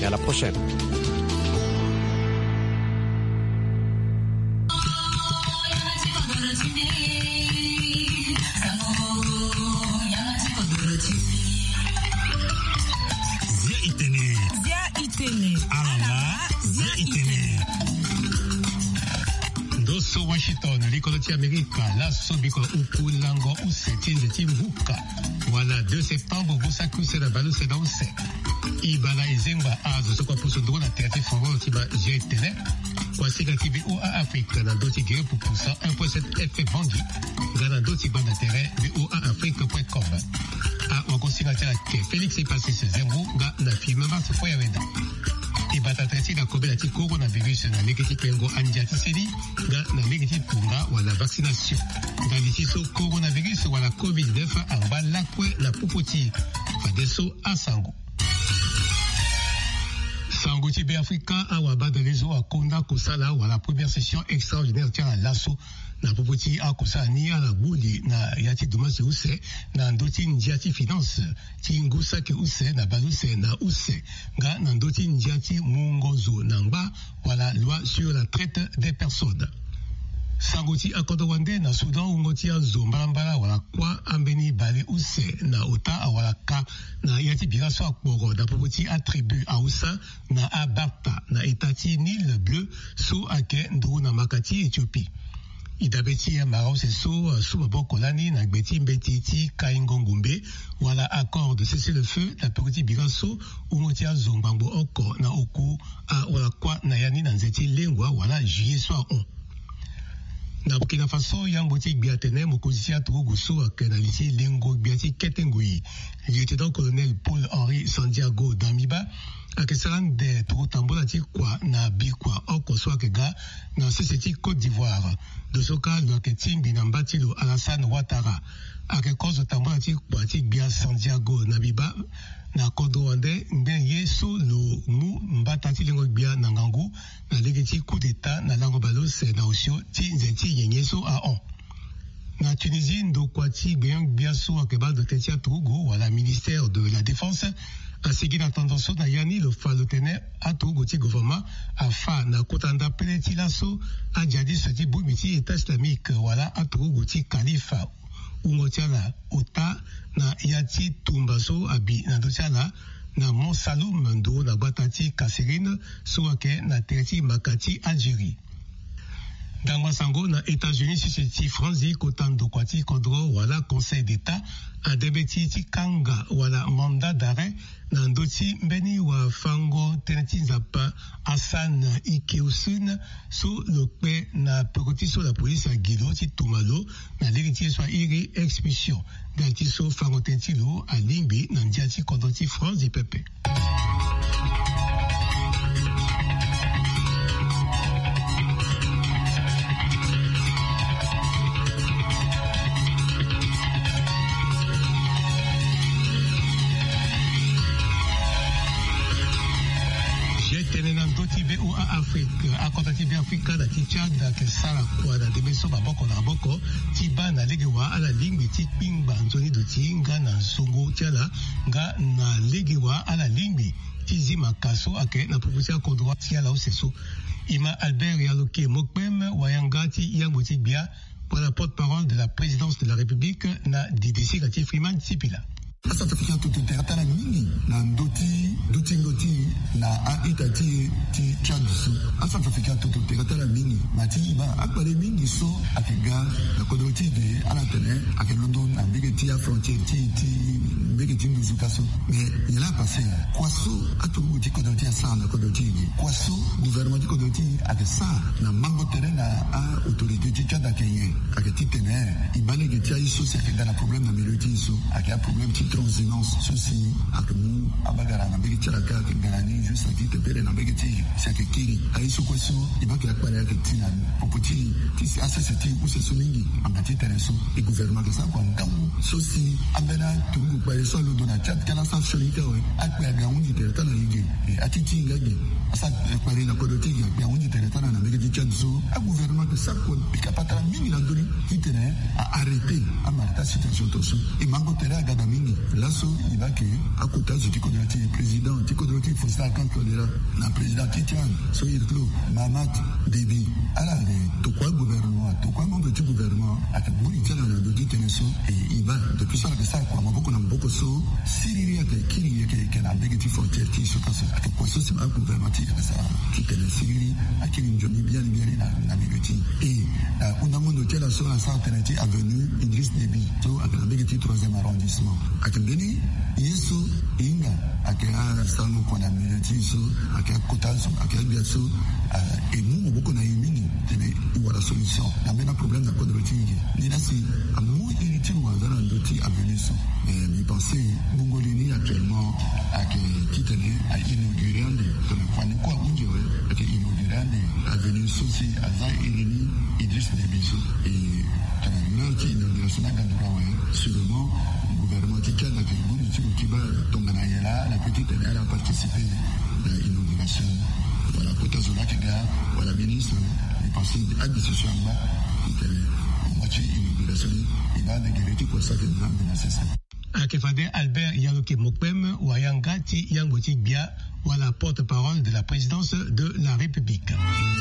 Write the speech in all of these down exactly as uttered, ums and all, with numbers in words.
à la prochaine. Doso Washington likoloti Amerika la sobiko upu lango usetin de timbuka wala deux septembre busaku se la balu se danse ibala izengba azo sokwa puso ndo na tete fongo tiba jetele kwasika kibi o a Afrique na doti gere pour poussa un virgule sept F bangi gana doti banda terrain bi o a afrique point com a wakosika tala ke Félix est passé ce zéro ga na film mars foya wenda ibatatati na kobela ti coronavirus na legiti pengo anjati sedi ga na legiti punga wala vaccination ga litiso coronavirus wala covid dix-neuf amba lakwe na popoti fadeso asango sango ti be afrika awa bada lezo akonda kosala wala première session extraordinaire tia lasso na popoti a kosala ni ala buli na yati domasi use na ndoti njati finance ti ngusa ke use na baluse na use nga na ndoti njati mungozo na ngba wala loi sur la traite des personnes sangoti akodo wande na Sudan ungoti a zombalambala wala kwa ambeni bale use na ota awala ka na yati biraso akporo na popoti attribu a usa na abarta na etati Nil Bleu so ake ndru na makati Ethiopie idabeti ya marao se so sous maboko lani na gbeti mbeti ti kaingongumbe wala accord de cesser le feu na petit biraso ungoti a zombango oko na oku a wala kwa na yani na nzeti lengwa wala juillet soir on na Burkina Faso yango ti gbiatene mokozi a toro guso ake na liti lengo gbiati ketengui lieutenant colonel Paul-Henri Santiago Damiba ake salan de toro tambola ti kwa na bikwa oko so ake ga na société Côte d'Ivoire de soka lo ake timbi na mbatilo Alassane Ouattara ake kozo tambola ti kwa ti gbia Santiago Damiba na kodo wande mben yeso lo mu mbata ti lengo gbia na ngangu na legeti coup d'état na lango balose na osio ti nzeti yenyeso a on na Tunisie ndo kwa ti gbia gbia so akeba de tetia Togo wala ministère de la défense a segui na tendance na yani le falotene a Togo ti gouvernement a fa na kotanda peleti laso a jadi ce ti bumiti état islamique wala a Togo ti khalifa umotiala ota na yati tumbaso abi na dotiala na Monsalum ndo na batati Kasserine soake na tereti makati Algérie. Dans sango na États-Unis si ti franzi kotando kwati kodro wala conseil d'état a debeti ti kanga wala mandat d'arrêt na ndoti mbeni wa fango teneti nzapa Hassan Ikeusun so lokpe na pekoti so la police a gido ti tumalo na legiti so iri expulsion ganti so fango teneti lo a limbi na ndiati kodoti franzi pepe. Afrique akota ti be Afrika na ti Tchad ke sala kwa na debeso baboko na boko ti ba na legewa ala lingbi ti pingba nzoni do ti nga na songo tiala nga na legewa ala lingbi ti zima kaso ake na proposition ya kodwa tiala oseso ima Albert Yaloke mokpem wayanga ti yango ti bia pour la porte-parole de la présidence de la République na D D C Kati Freeman Sipila. Asa tafika tutu teratana mingi na ndoti ndoti ngoti na aita ti ti chansu asa tafika tutu teratana mingi mati ba akpare mingi so akiga na kodoti de ala tene ake London na bige ti a frontier ti ti bige ti nduzuka so mais il a passé kwaso atugu ti kodoti asa na kodoti ni kwaso gouvernement ti kodoti ake sa na mango terrain na a autorité ti chada kenye ake ti tene ibane ke ti iso se ke na problème na milieu ti iso ake a problème ti transhumance ceci akamu abagara na bigi charaka kinganani juste à vite pere na bigi ti sake kiri aiso kwaso ibaki akpara ke tina popoti ti associative ou se soningi ambati tereso e gouvernement que ça kwa ngamu ceci abena tungu kwa so lo dona chat kala sa solika we akpa ga unji te tana yige atiti ngagi ça paré la kodoti ya undi tereta na Amérique du Tchadzo a gouvernement que ça ko pikapata mingi la doni kitene a arrêté a marta situation toso et mango tera gada mingi laso ibake akota zoti kodoti président ti kodoti faut ça quand tolera na président Titian so irklo Mamat Déby ala le to quoi gouvernement to quoi membre du gouvernement a que buri tela na dodi teneso et il va depuis ça que ça quoi maboko na mboko so siriri ake kiri ake kana begeti frontière ti so kaso ake quoi so c'est ma gouvernement ti ça qui tene siriri ake ni njoni bien bien na na begeti et on a mon hôtel sur la centenati avenue Idriss Déby so ake na begeti troisième arrondissement ake beni yeso inga ake a salmo kona minati so ake kota so ake bien so et nous maboko na yimini tene iwala solution na mena problème na code rotingi ni nasi amu iriti wazana ndoti avenue so mais mi pensais Mongolini actuellement avec Titane à inaugurer de la quoi unjo avec inaugurer avenue Sosi Aza Irini Idriss Déby et quand qui inauguration na Gandurawe sûrement le gouvernement Tikan avec Boniti Kiba Tonganayela la petite elle a participé à l'inauguration voilà Kota Zola Kega voilà ministre il pensait à décision là moitié inauguration il va déguerrer pour ça que nous avons dénoncé ça Akefade Albert Yaloke Mokpem Wayanga Ti Yangoti Bia voilà porte-parole de la présidence de la République.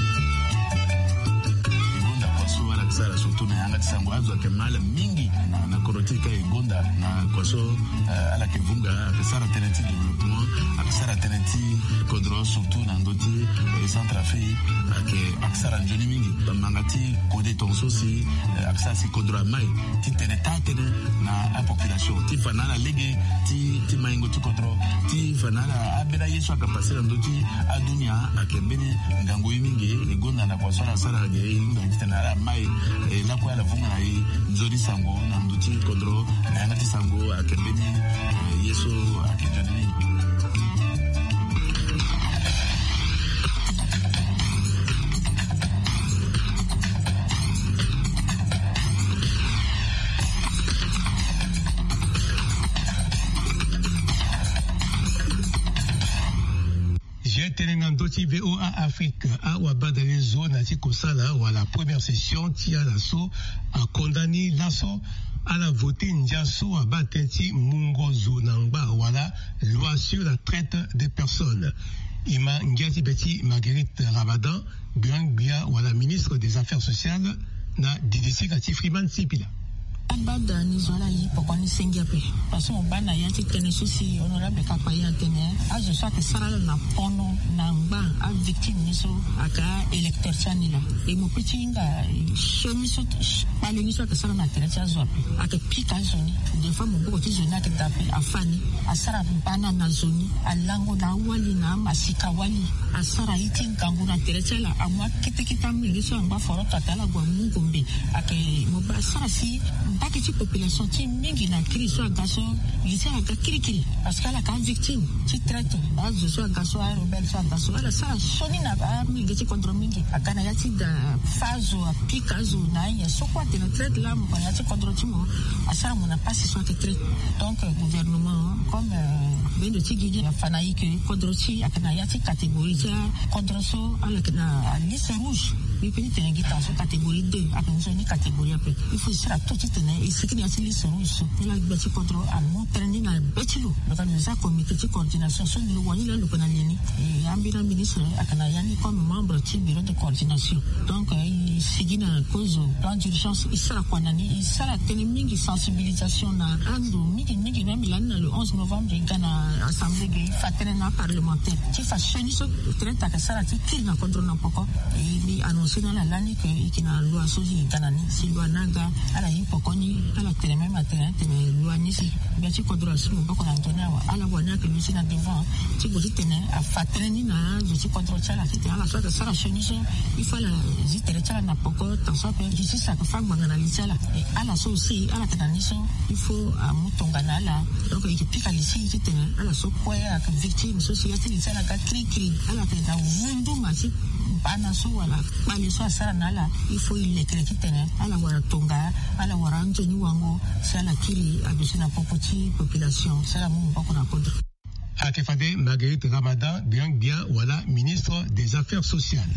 Sara surtout na yanga tsango azo kemala mingi na na korotika igonda na kwaso ala kevunga akisara tenenti développement akisara tenenti kodro surtout na ndoti centre afrique ake akisara njoni mingi mangati kode tonso si akisara si kodro mai ti teneta tene na a population ti fanala lege ti ti maingo ti kodro ti fanala abela yeso akapasira ndoti adunia akembeni ngango mingi igonda na kwaso na sara ge ndoti tena mai et là quoi la vunga na yi nzori sango na nduti kodro na yanga ti sango akembeni yeso akejani. V O A Afrique a Wabada les zones à Tikosala ou à la première session Tia Lasso a condamné l'assaut à la voté Ndiaso à Batenti Mungo Zonangba voilà loi sur la traite des personnes. Ima Ndiati Beti Marguerite Ramadan Biang Bia voilà ministre des Affaires sociales na D D C Kati Freeman Sipila. Abada ni zola yi pokwa ni sengiape parce on bana yanti tene souci honorable kapaya tene azo sa ke sarala na pono na ngba a victime ni so aka électeur chanila e mo pitinga chemi so pale ni so ke sarala na tere chazo ape aka pika zoni de fa mo boko tizona ke tape afani asara bana na zoni alango na wali na masika wali asara iti ngangu na tere chala amwa kitekita mingi so ngba foro tatala gwa mungombe aka mo ba sara si Baki ci population ci mingi na crise so gaso yisa ga kirikiri parce que la ka victime ci traite azo so gaso a rebel so gaso ala sa soni na ba mingi ci contre mingi akana ya ci da fazo a pikazo na ya so kwa te na traite la mo ya ci contre ci mo asara mo na passe so te traite donc gouvernement comme ben de ci gidi ya fanayi que contre ci akana ya ci catégorie ja contre so ala na liste rouge il peut être en so catégorie deux akana so ni catégorie après il faut sera tout et ce qui est assez lisse rouge il a bâti contre à montagne na bâtilo l'organisation comité de coordination sur le wani là le konalieni et ambira ministre akana yani comme membre du bureau de coordination donc il s'agit na cause plan d'urgence il sera kwanani il sera mingi sensibilisation na ando mingi mingi même là le onze novembre il gana assemblée gay fatena parlementaire qui fa cheni so trenta ka sara ti kil na contre na poko et il annoncé dans la lani que il na loi so ji gana ni si loi naga ala yi poko ni ala tele même matin tele loi ni si bien ci kodro su mbako na ntona wa ala wana que lui c'est na devant ci go tene a fatena ni na je ci kodro chala ti ala so ka sara cheni so il faut la ji tere chala na poko tant so pe ji si sa ka fa ngana li chala et ala so aussi ala tena ni so il faut a mutongana la donc il pika li si ti tene ala so kwa ya ka victime so si ya ti chala ka kri kri ala tena wundu ma si bana so wala bali so asara nala il faut il lekre tene ala wara tonga ala wara njoni wango sala kili abisina popoti population sala mu bako na kodro Akefade Marguerite Ramadan bien bien voilà ministre affaires sociales.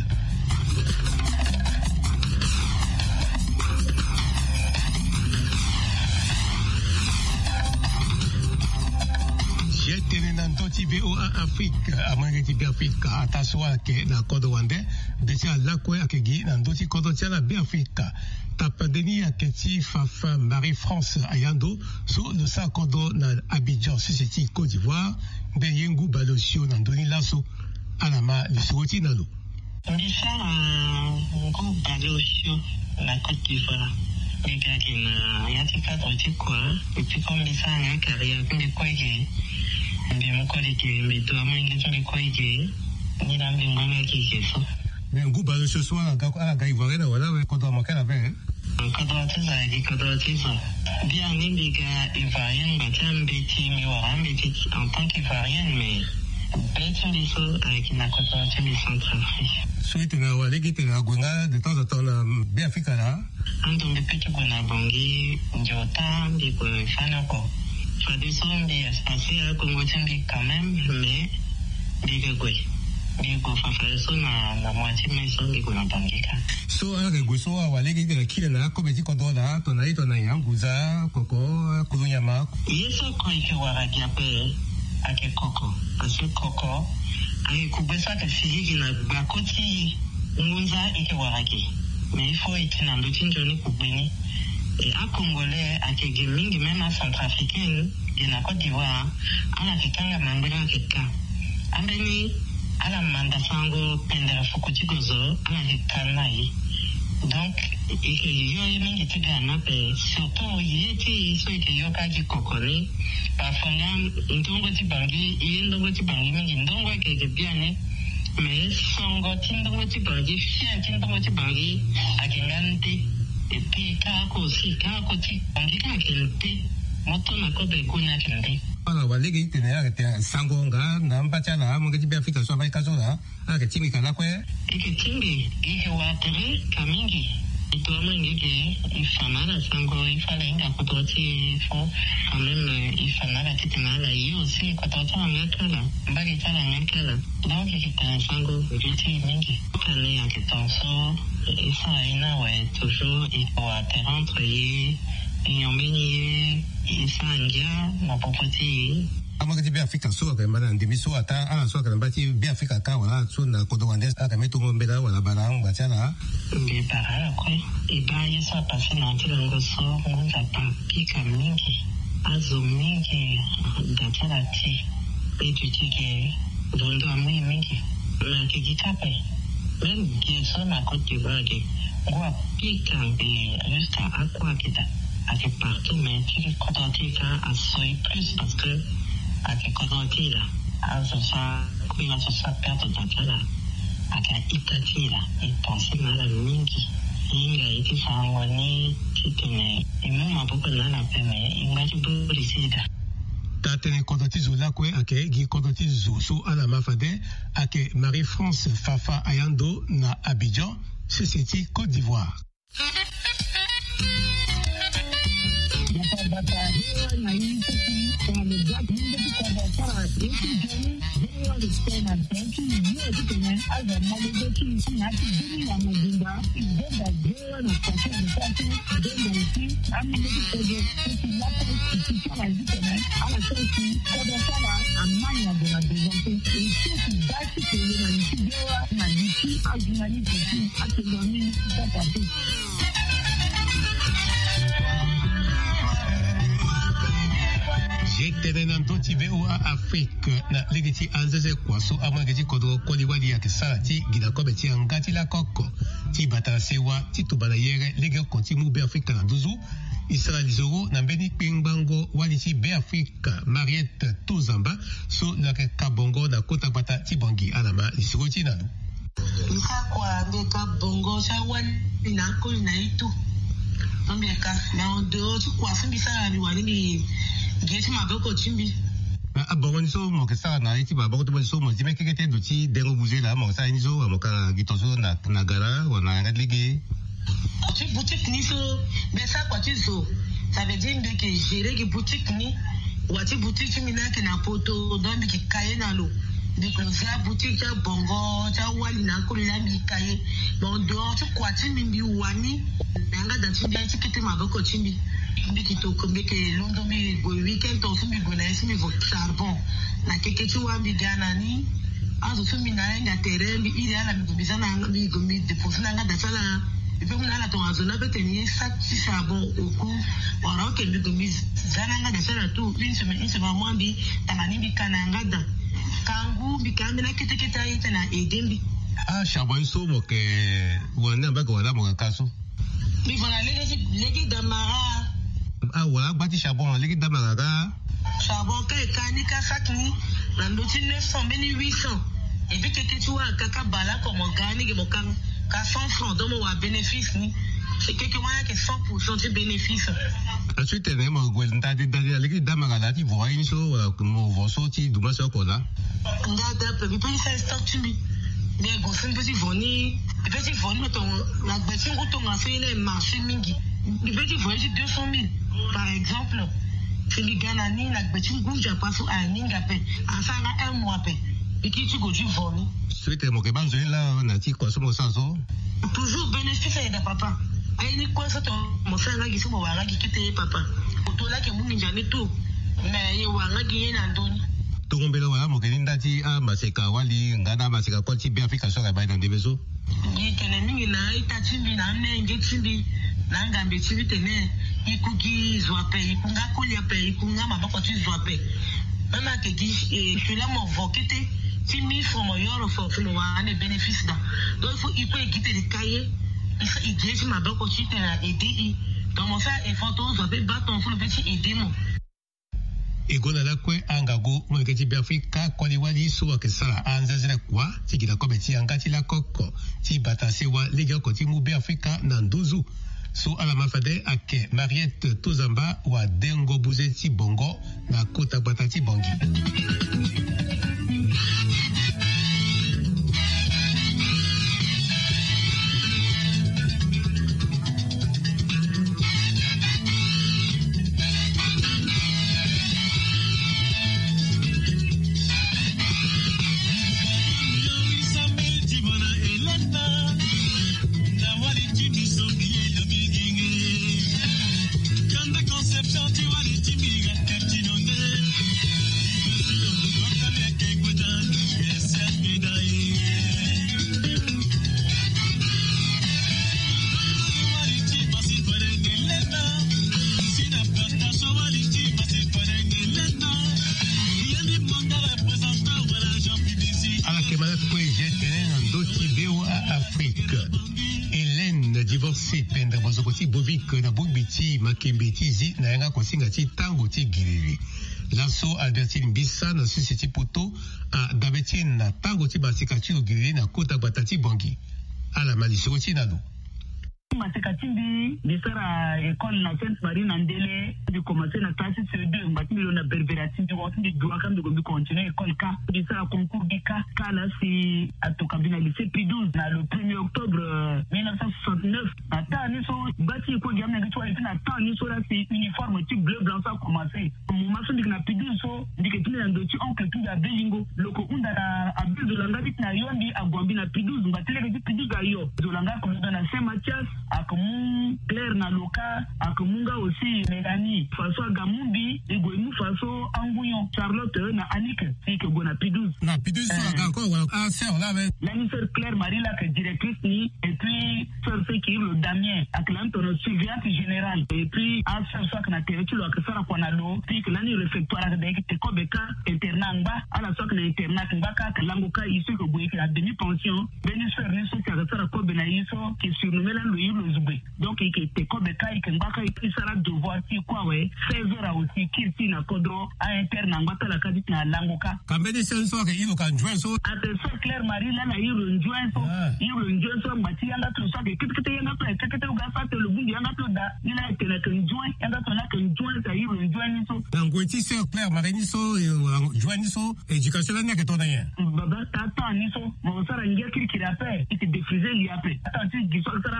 Toti V O A Afrique amanga ti Afrika ataswa ke na kodo wande deja lakwe akegi na ndoti kodo tiala be Afrika ta pandemia ke ti Fafa Marie France ayando so le sa kodo na Abidjan Société Côte d'Ivoire be yengu balosio na ndoni laso alama lisoti nalo ndisa ngo balosio na Côte d'Ivoire ega kina yati ka toti kwa epi comme ndisa nga carrière kunde kwege mbe mukoli ke meto amangi tuli kwaije ni nambe nganga kikeso mais ngu ba ce soir na ka ala ga ivoire wala we ko do makala be ko do tsa gi ko do tsa bien ni biga ivoirien ba tambe ti mi wa ambe ti en tant qu'ivoirien mais peut-être les so avec na ko do tsa Centrafrique suite na wale ki te na gwenga de temps en temps na be Afrika la ando mbe pete ko na bongi njota mbi ko fana ko Fa des hommes des assez à Congo-Timbi quand même, mais des gouets. Des go fa fa so na na moitié mais so des go na bangika. So a ke go so a wale ke de kile na ko beti ko do na to na ito na yanguza koko kulunyama. Yeso ko ike wara giape ake koko. Parce koko ake kubesa ke physique na bakoti ngunza ike wara ki. Mais il faut itina ndo tinjoni kubeni. Et à Congolais, à Kegemingi, même à Centrafricain, il y a Côte d'Ivoire, à la Kekanga Mangela Keka. Ambeni, à la Mandasango, Pendera Fukutigozo, à la Kekanai. Donc, il y a eu une étude à Napé, surtout, il y a été, ceux qui y ont qui kokoni, parfois, il y a un petit bangi, il y a un petit bangi, il y a un petit bangi, mais son gotin de petit bangi, fier, tin de petit bangi, à Kengante. Et puis, kako si, kako ti, angika kente, moto na kobe kuna kente. Ala wale ke tene ya ke sangonga na mbacha na mo ke ti Afrika so ba kazo na, ala ke timi kana kwe. E ke timi, ke watere kamingi. Ito amangi ke ifanana sango ifalenga kototi fo, quand même ifanana titena la yo si kototi ngakala, mbagi tala ngakala. Donc ke tene sango viti mingi. Kane ya ke tonso et ça ina ouais toujours il faut atterrir entre y et en meni et ça ngia na popoti amaka ti be Afrika so ka mbana ndimi so ata ala so ka mbati be Afrika ka wala so na ko do wande aka meto ngombela wala barang bachala mbe para ko e ba yesa pase na tilango so ngonza pa pika mingi azo mingi bachala ti e tu ti ke dondo amu mingi na ke kitape même qui sont à Côte d'Ivoire, on va piquer jusqu'à Aqua Kita, à que partout, mais qui est contenté à soyer plus parce que à que contenté là, à ce ça, qui va se faire perdre dans là, à que Itati là, et penser mal à Mingi, il a été sangoni, qui tenait, et moi ma beaucoup de la peine, mais il m'a dit beaucoup ici là. Tatene kodoti zola kwe ake gi kodoti zoso ala mafade ake Marie France Fafa ayando na Abidjan, Société Côte d'Ivoire. J'étais dans Doti V O A Afrique na legiti alzeze kwaso amangeti kodro koli wadi ya kesarati gida kobeti angati la koko ti batasewa ti tubala yere lege konti mu be Afrika na duzu Israel Zoro na mbeni pingbango wadi ti be Afrika Mariette Tozamba so na ke kabongo na kota bata ti bangi alama lisiro ti nanu Isa kwa mbeka bongo sa wani na ko na itu mbeka na ondo ti kwa fun bisa ni wani ni gesi maboko chimbi a bongo so mo ke sa na iti ba bongo to so mo ti me ke te do ti dengo buze la mo sa ni so mo ka gitoso na na gara o na ngadlige tu boutique ni so be sa kwa ti so ça veut dire que gérer que boutique ni wati boutique mi na ke na poto don bi ke kaye na lo because ya boutique ya bongo cha wali na ko la mi kaye bon dehors tu quoi tu mi wani nanga da tu bien tikete maboko chimbi mbiki to kombeke londo mi go weekend to mi go na esi mi vo charbon na keke tu wa mi gana ni azo tu mi na nga terrain bi ile ala mi go bizana nga mi go mi deposit nga da sala e pe muna la to azo na bete ni sa ti charbon oku ora ke mi go mi zana nga da sala tu une semaine une semaine moins bi tamani bi kananga da kangu bikambi na kete kete ayita na edembi ah charbon so mo ke wana ba ko wala mo kaso mi fana legi legi damara ah wala bati charbon legi damara ga charbon ka kani ka sakni na ndoti neuf cents beni huit cents et puis keke tu wa kaka bala ko mo gani ke mo kan ka cent francs do mo wa bénéfice ni c'est quelque moyen que cent pour cent du bénéfice. Ensuite, on a un gouvernement qui a dit que tu vois une chose, mon voisin qui doit se coller. On a des petits faire stock tu me. Mais go fin petit voni, petit voni ton la bêtise où ton a fait les marchés mingi. Le petit voyage deux cent mille par exemple. C'est les Ganani la bêtise où j'ai pas à Ningapé. En ça un mois pe. Et qui tu go du voni. Suite mon que banzo là on a dit quoi sur mon sens. Toujours bénéfice de papa. Aïe ni quoi ça ton mon frère là qui sont au wala qui quitte papa. Auto là que mon ninja ne tout. Mais il wala qui est dans doni. Tokombelo wala mo keninda ti a maseka wali ngana maseka kwa ti bien Afrika so ka ba dans des beso. Ni kene mingi na ita chimbi na ne nge chimbi na ngambe chimbi tene ikuki zwape ikunga kulia pe ikunga maboko ti zwape. Mama ke di e cela mo vokete ti mi from yoro for from wane bénéfice da. Donc il faut il peut guider les cahiers. Il dit ma bako ti tena aider comment ça et photo zwape bâton faut le petit aider mo. Egona la kwe angago mweketi biafrika kwa liwali suwa kesala anzazila kwa tikila kobe ti angati la koko ti batasewa lega koti mu biafrika na nduzu so ala mafade ake Mariette Tozamba wa dengo buze ti bongo na kota bata ti bongi. Divorcé pendre bozokoti bovik na bombiti makembeti zi na yanga kosinga ti tango ti gilili laso Albertine Mbisa na société poto a Davetine na tango ti basika ti gilili na kota batati bongi ala malisoko ti na do Maseka timbi disara école na Sainte Marie Nandele de commencer na classe C deux mbati mi na berbera timbi wa timbi doa kam de go continuer école ka disara concours bika kala si atoka bina lycée P douze na le premier octobre mille neuf cent soixante-neuf na ta ni so bati ko gamna ngi to na ta ni so la si uniforme type bleu blanc ça commencer mon maso dik na P douze so dik tini ndo ti oncle tu da belingo loko unda na abdul de langa dik na yondi agwambi na P douze mbati le P douze ayo de langa ko na Saint Mathias akamu Claire na Loka akamunga aussi Mélanie François Gamumbi egoimu Faso Anguyon Charlotte na Annick si que go na P douze na P douze so la encore ah sœur là avec la sœur Claire Marie la que directrice ni et puis sœur qui le Damien aklan ton surveillante générale et puis à sœur soit na territoire lo que sera kona lo puis que lani réfectoire de que ko beka internangba ala soit na internat ngaka que langoka ici que boye la demi pension beni sœur ni so que sera ko bena iso qui surnommé la lo donc il était comme ça il kembaka il sera devoir si quoi ouais seize heures aussi kirti na kodro à interne ngata la kadit na langoka kambedi sen so ke ilo kan join so attention Claire Marie là na ilo join so ilo join so mati yanga to so ke kitkite yanga to kete uga sa te le bungi yanga to da ila te na kan join yanga to na kan join sa ilo join so ngoti sœur Claire Marie ni so join so éducation là que to na yen baba tata ni so mo sara ngia kirkira pe ite défriser li ape attends tu giso sara barada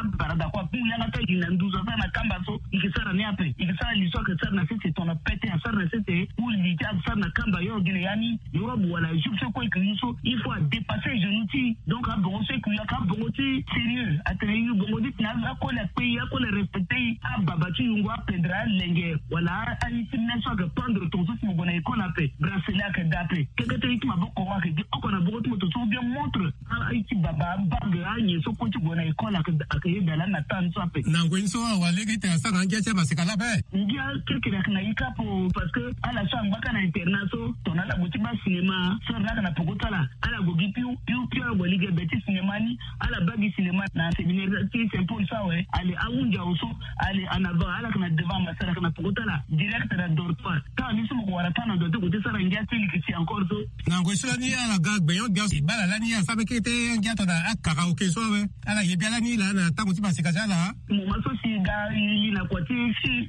quoi pour y aller il n'a douze ans na kamba so il que ça na après il que ça l'histoire que ça na c'est ton a pété ça na c'est où il dit ça na kamba yo gine yani Europe wala je sais quoi que il faut dépasser genoux donc à bon c'est qu'il y a ka bon sérieux attendu bon dit na la ko la pays ko la respecter a babati ngwa pendra lenge wala ali simna so que prendre ton so si vous connaissez qu'on appelle bracelet que d'après que que tu m'a beaucoup quoi que on a beaucoup de tout bien montre aiti baba banga ni so ko tu connaissez qu'on a que dans la natan so appelle na ngwenso wale ke ta sa ngya cha masikala be ngia quelque chose na ika pour parce que à la chambre baka na internaso tona la botima cinéma so na kana pokotala ala gogi piu piu piu wali ge beti cinéma ni ala bagi cinéma na séminaire qui c'est pour ça ouais allez aunja oso allez en avant ala kana devant ma sala kana pokotala direct na dortoir ta ni sumo wala tana do ko te sala ngia tili ki encore so na ngwenso la ni ala gag be yon gasi bala la ni sa be kete ngia to na akaka o keso we ala ye bia la ni la na tango ti masikala la mo maso si ga ili na kwati si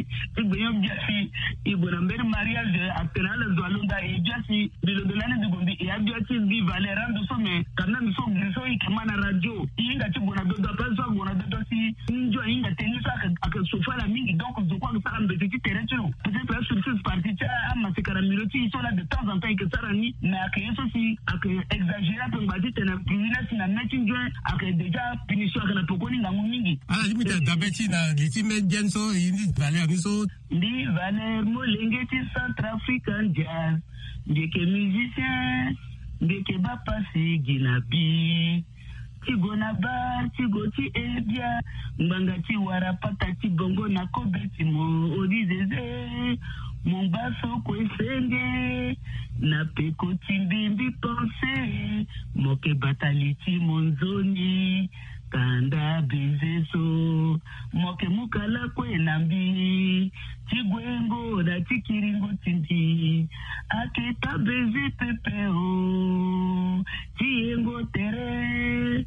be yon gasi ibona mbere mariage atena la zwalonda e gasi bilo de l'année de Gombi et a gasi vi valera ndo so me kana mi so so ikema na radio inga ti bona do do pa so bona do si njo inga tenisa ka sofa la mingi donc je crois que ça me petit terrain tu peut-être sur cette partie tu a masikara miloti so là de temps en temps que ça rani na que eso si a que exagérer pour badi tena pina si na meeting join a que déjà punition kana pokoni ngangu mingi ala limite dabeti na liti menjenso ini valer ni so ndi valer mo lengeti Centrafrican jazz ndeke musicien ndeke ba passer ginabi tigo na bar tigo ti ebia mbanga ti wara patati bongo na kobeti mo odizeze mon baso kwesenge na peko timbimbi pense moke bataliti monzoni kanda bezeso moke mukala kwe nambi tigwengo na tikiringo tindi aketa beze pepeo tiengo tere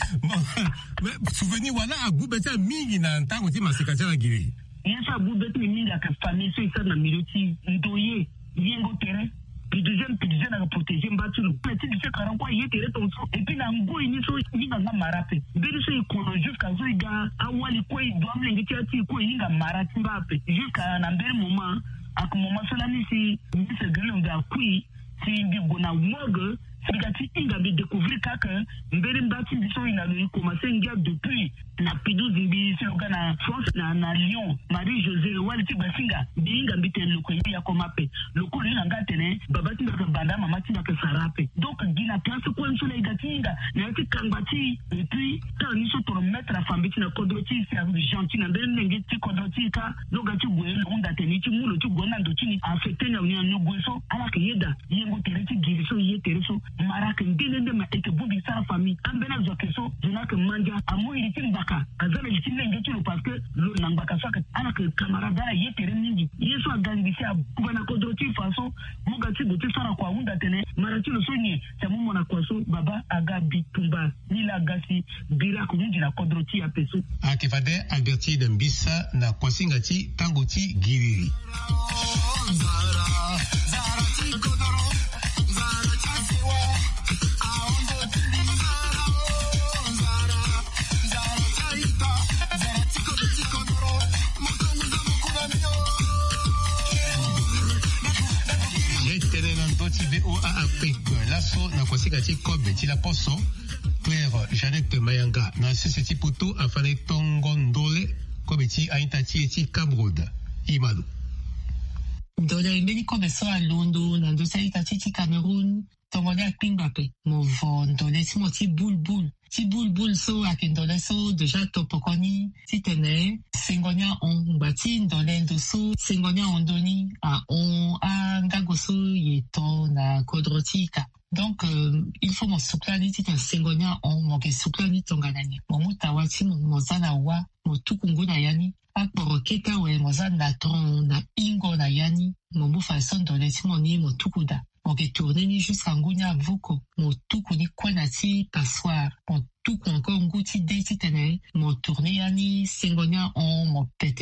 souvenir wala agubeta mingi na ntango ti masikala la giri yesa agubeta mingi aka famille so isa na miloti ndoye yengo tere puis deuxième puis deuxième à protéger mbatu le petit de ce quarante quoi il était ton so et puis na ngo ini so inga na marape beli so ikono jusqu'à so iga awali ko idwa mlengi tiati ko inga marati mbape jusqu'à na mbere moment ak moment so la ni si ni se gele nga kui si bi gona mogue sigati inga bi découvrir kaka mbere mbati biso ina lui commencer ngia depuis na pidou zimbi si lokana France na na Lyon Marie José wali ti basinga binga mbite loko ya komape loko ni nga tene baba ti ka banda mama ti ka sarape donc gina place ko nso la igatinga na ti kangati et puis ta ni so to mettre la famille na kodroti si avec gentil na ben ngi ti kodroti ka loga ti gwe londa teni ti mulo ti gona ndo ti ni affecté na ni no gweso ala ke yeda yengo tere ti giriso ye tere so maraka ndelende ma ete bubi sa famille ambena zo keso jona ke manja amo ili ti mbaka azana ili ti ngi ti parce que lo nambaka sa ke ala ke camarade ye tere ningi yeso agangi si abana kodroti faso muga ti buti sara kwa unda tene marati lo sonye ta mumo na kwaso baba aga bitumba ni la gasi bira ko ndi na kodroti ya peso akifade Alberti de Mbisa na kwasinga ti tango ti giriri zara zara ti kodoro zara chasiwa aondo ti zara zara zara chaita zara ti kodoti kodoro mokongo za mokuna mio yetele na ndoti be o a apek laso na kwasinga ti kobe ti la poso Claire Jeannette Mayanga na sisi poto afale tongo ndole kobe ti ainta ti ti Cameroun imalu ndole mbeni kobe so alondo na ndo sa ita ti ti Cameroun tongo le akpingba pe mo vo ndole ti mo ti bul bul ti bul bul so ake ndole so deja topokoni ti tene sengonia on ngba ti ndole ndo so sengonia on doni a on a ngago so ye to na kodro ti ka. Donc, euh, il faut mon souklani ti ta sengonia on mo ke souklani tonganani. Mo mutawa ti mo mozana wa mo tukungu na yani. Akporo keta we mozana na tron na ingo na yani. Mo mu façon dole ti mo ni mo tukuda. Mo ke tourner ni jusqu'à ngunya vuko. Mo tuku ni kwana ti passoir. Mo tuku encore ngu ti de ti tene. Mo tourner yani sengonia on mo peteni.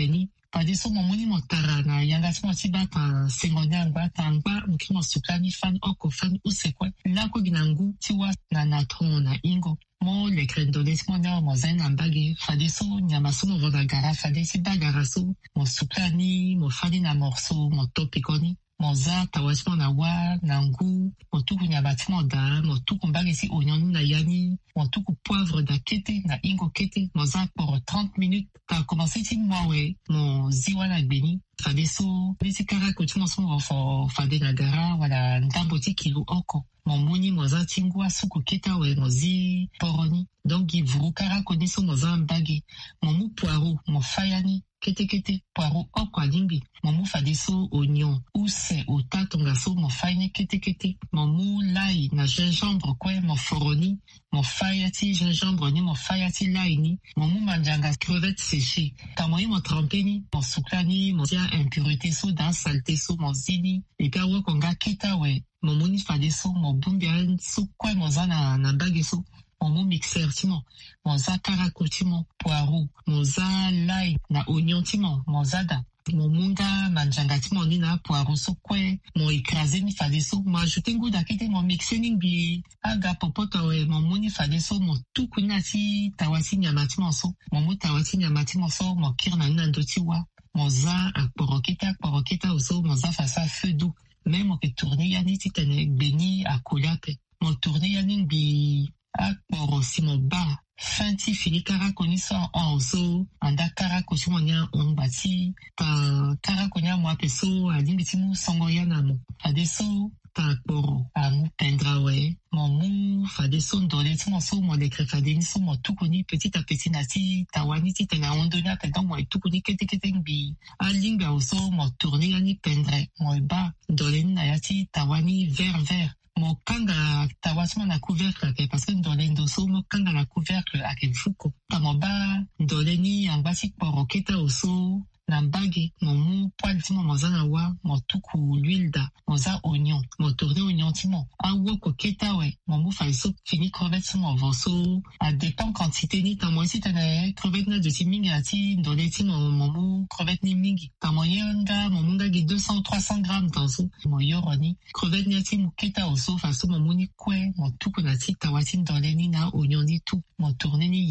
Padiso momoni motara na yangati moti bata sengonya ngba tangba mki mosukani fan oko fan usekwe lako ginangu tiwa na natron na ingo mo le krendolesi mo na mo zaina mbagi fadiso nyamaso mo voda gara fadisi bagaraso mo sukani mo fani na morso mo topikoni moza tawasimo na wa na ngu motuku nyabati mo da motuku mbagisi onyoni na yani motuku poivre da kete na ingo kete moza pour trente minutes ta commencé ti mwawe mo ziwa na gbeni fade so bisi kara kuti mo so fo fade na gara wala ndambo ti kilo oko mo moni moza tingwa suku keta we mozi poroni donc givuru kara koni so moza mbagi mo mu poireau mo fayani kete kete poireau oko alimbi mo mu fade so oignon use otatonga so mo fayani kete kete mo mu lai na gingembre kwe mo foroni mo fayati gingembre ni mo fayati lai ni mo mu manjanga crevette séchée tamoyi mo trempé ni mo suklani mo tia impurité so da saleté so mo zini et puis awe konga keta we mo moni fade so mo bumbia so kwe mo za na na mbage so mo mixeur timo moza karako timo poireau moza lai na oignon timo mozada mo munga manjanga timo ni na poireau so kwe mo écraser ni fade so mo ajouter goût dakite mo mixer ni bi aga popoto we mo moni fade so mo tuku na ti tawasi nyama timo so mo mo tawasi nyama timo so mo kirna na ndoti wa moza akporokita akporokita oso moza fasa feu doux même on peut tourner yani ti tene beni akoliape mo tourner yani bi akporo si mo ba fanti fili kara koni so on so anda kara kosi mo nya on bati ta kara konya mo apeso alimbi ti mu songo yana mo ade so ta akporo amu pendra we mo mu fade so ndole ti mo so mo le crefade ni so mo tukuni petit à petit na ti tawani ti tena ondonia pe donc mo tukuni kete kete nbi alimbi so mo tourner yani pendre mo ba ndole ni na ya ti tawani vert vert mo kanga tawasima na couvercle ke parce que ndole ndoso mo kanga na couvercle ake mfuko ta mo ba ndole ni ambasi poro keta oso na mbage mo mu poil timo moza na wa mo tuku l'huile da moza oignon mo tourner oignon timo a woko keta we mo mu fa so fini crevette mo voso a dépend quantité ni ta mo si ta na crevette na de ti mingi ati ndole timo mo mu crevette ni mingi ta mo yanga mo munga gi deux cents trois cents grammes dans so mo yoroni crevette ni ati mo keta oso fa so mo muni kwe mo tuku na ti tawati ndole ni na oignon ni tout mo tourner ni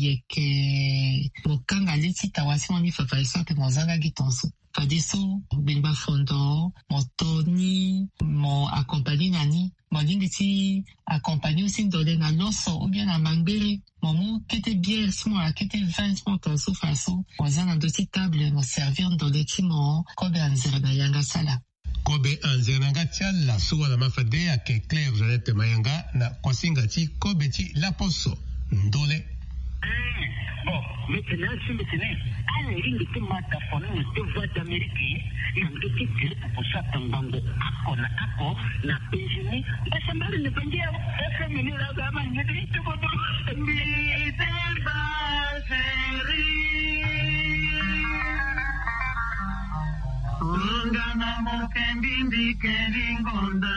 yeke mo kanga le ti tawati mo ni fa fa so pe mo zanga tonso fadiso benba fondo mo toni mo accompagné nani mo lingi ti accompagné aussi ndole na loso ou bien na mangbere mo mu kete bière si mo kete vin si mo tonso faso mo za na doti table mo servir ndole ti mo kobe anzere na yanga sala kobe anzere nanga tia la so wala mafade ake Claire Jeanette Mayanga na kwasinga ti kobe ti laposo ndole. Bon, maintenant, si maintenant, à la ligne de Mata Fono, de voix d'Amérique, il y a un petit peu pour ça, Tambango, Ako, na Ako, na Péjini, et ça m'a dit, le Bendia, et ça m'a dit, la gamme, il y a des tout pour nous, mais c'est pas chérie. Ungana mokembindi kelingonda.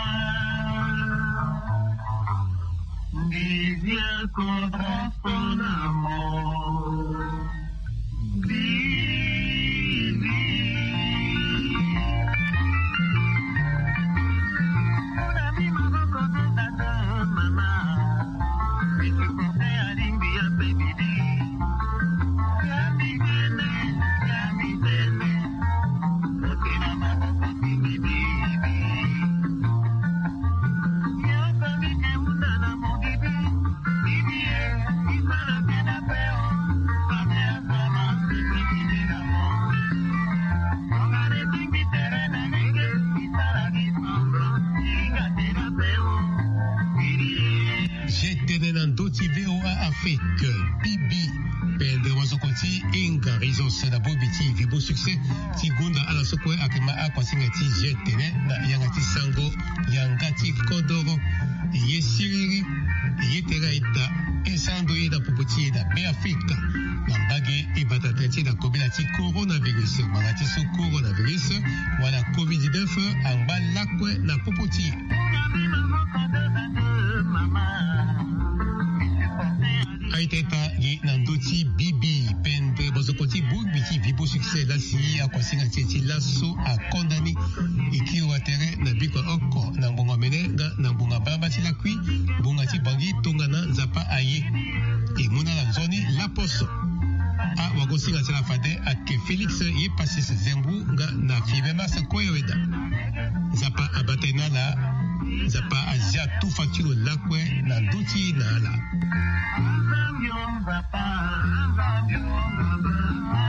Vivia contra son amor. Vivi. Una misma boca de la mamá. Mi se pone a limpiar baby. Ya mi nene, ya mi nene. No tiene más boca que mi baby. Ya sabe que una la Afrique, Bibi, Pende Wazokoti, Inga, Rizos, na Bobiti, Vibo Succès, Tigunda, Alasokwe, Akema, Akwasingati, Jetene, na Yangati Sango, Yangati Kodoro, Yesiri, Yeteraita, Esando Ida Popoti, da Beafrika, Nambagi, Ibatateti, da Kobilati, Coronavirus, Marati so Coronavirus, Wala covid dix-neuf, Amba Lakwe, na Popoti. Aiteta, Yi Nandoti, Bibi, Pende Wazokoti, Bobiti, Vibo succès la si akosinga titi lasso a condamné ikiwa tere na biko oko na mbonga menenga na mbonga bamba ti la kui mbonga ti bangi tongana nzapa aye e muna la zoni la poso a wakosinga ti la fade ake Félix ye passis zembu nga na fibe masa koyoweda nzapa abatena la nzapa azia tu fatiro lakwe na nduti na ala.